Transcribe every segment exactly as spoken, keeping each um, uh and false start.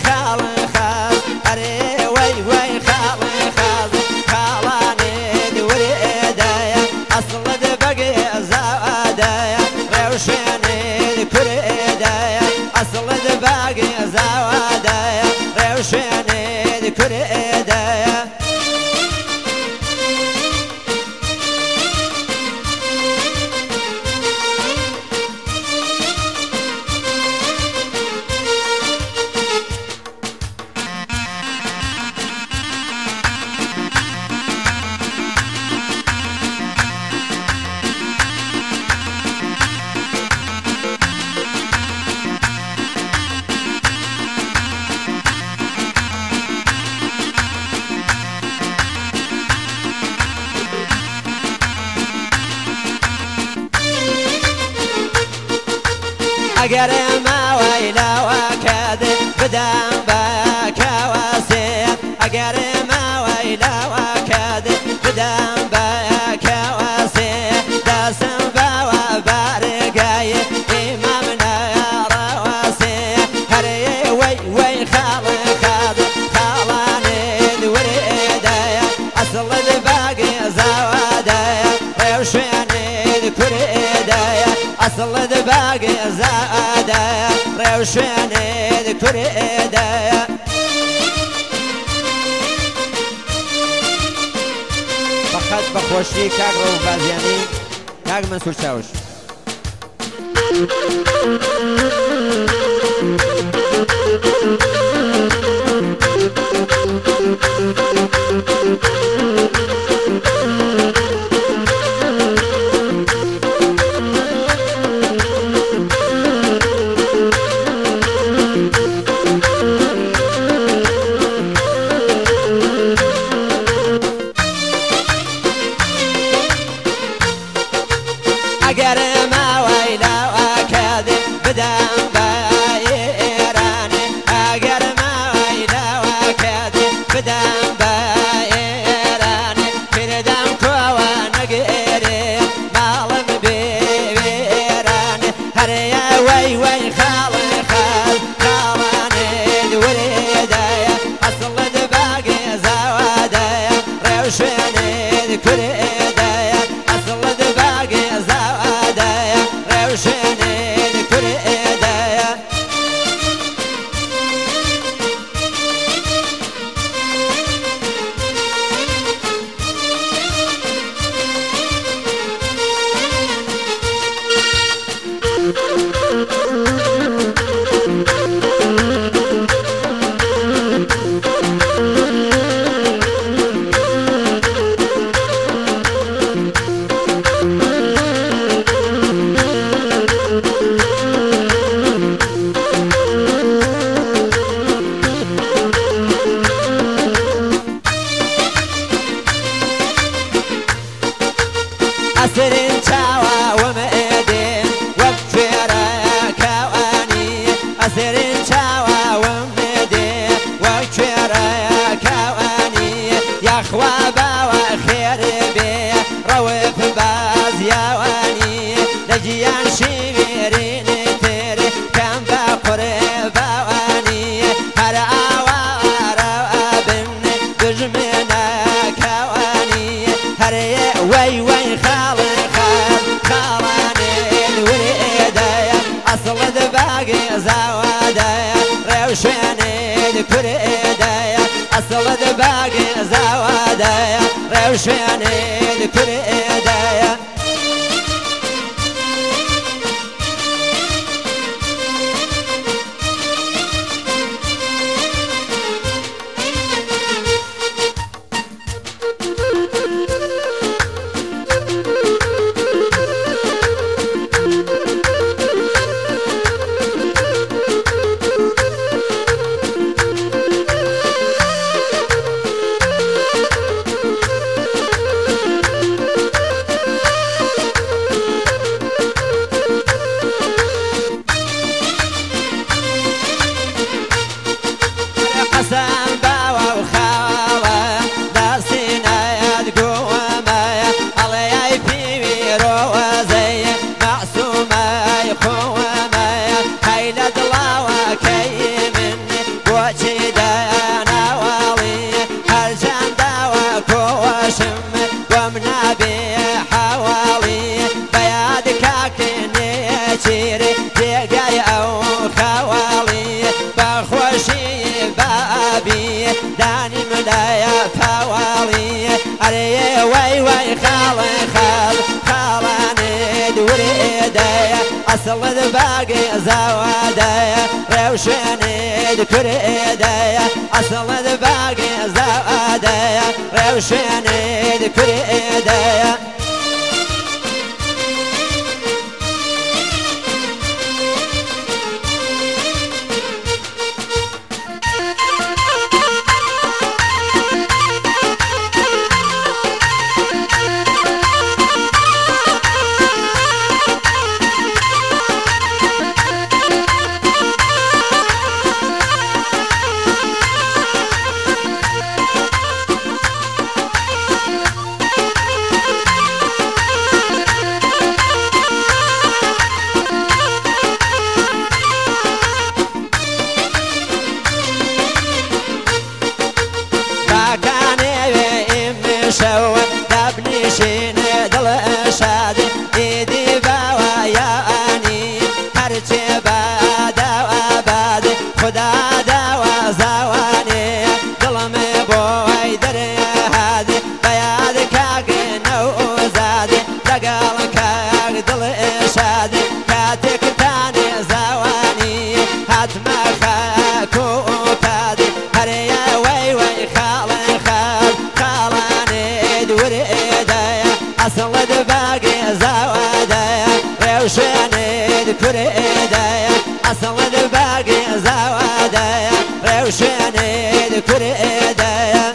خال خاز أري وي وي خال خاز خالاني دوري إيدايا أصل دبقي زوادايا روشيني كري إيدايا أصل دبقي زوادايا روشيني كري إيدايا أجر ما ويلا وكذب بدم بك وسيم أجر ما ويلا وكذب بدم بك وسيم دسم بوا بارقاي إمامنا يا رواسي هري وي وي خال خاذ خالاني دوري إيدايا أصل دباقي زوادايا روشيني ذكري إيدايا أصل دباقي زوادايا روشيني ذكري إيدايا فقط بخوشي كاك رو بازياني كاك منصور شاوش أجر ما ويلا وكذب بدم بايراني أجر ما ويلا وكذب بدم بايراني كردم كوانا قيري مالم بيراني هريا وي وي خال خال خالاني دوري دايا أصل دباقي زوادايا روشيني ذكري دايا أصل دباقي زوادايا روشيني ذكري إيدايا أسرين شاوى ومئدين وكفيرا كواني أسرين شاوى ومئدين وكفيرا كواني يا خوابا وخير بي روف باز يواني لجيان شميرين تيري كم بقرب واني هر آوار بن دجمنا كواني هر وي وي خال خال خالاني دوري إيدايا أصل دباقي زوادايا روشيني ذكري إيدايا أصل دباقي زوادايا روشيني ذكري إيدايا خوشی بابی دانی مدایا فوالی اری وای وای خال خال خالانی دوری دایا اصل باقی زواده روشنی دکری دایا اصل باقی زواده روشنی دکری دایا شو دبني شين دل شاد ايدي باوا ياني هرچه بادا واباد خدا دوا زواني دلم بوي در هاد بياد كاغ نو زاد دقال كاغ دل شاد كاتك تاني زواني هاتما خاكو كاد هريا وي وي خال خال خالاني دوري دايا اصل باقي زوادا روشني دكري دايا اصل باقي زوادا روشني دكري دايا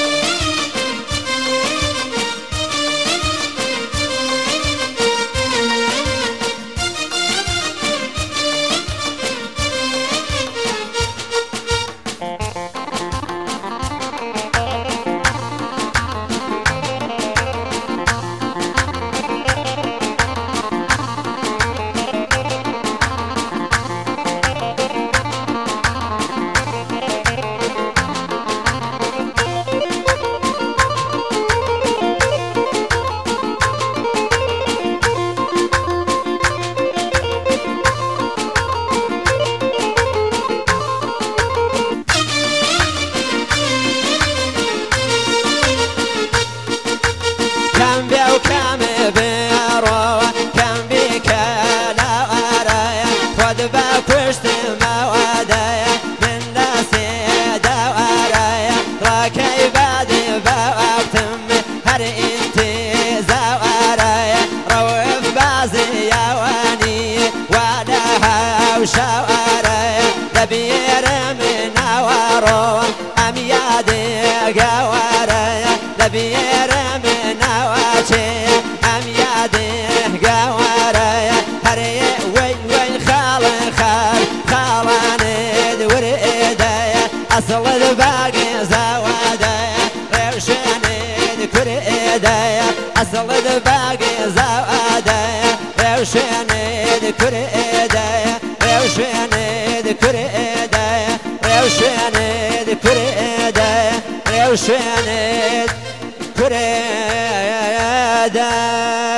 بكشت موادايا من ناسي دوارايا راكي بادي بوقتم هر انتي زوارايا روف بازي يواني ودها وشوارايا دبير من نوارو ام يادي قوارايا دبير من نواتي ام يادي قوارايا هري وي وي خال خال خالاني دوري دايا اصل باقي زوادايا روشني دكري دايا اصل باقي زوادايا روشني دكري دايا روشني دكري دايا روشني دكري دايا روشني دكري دايا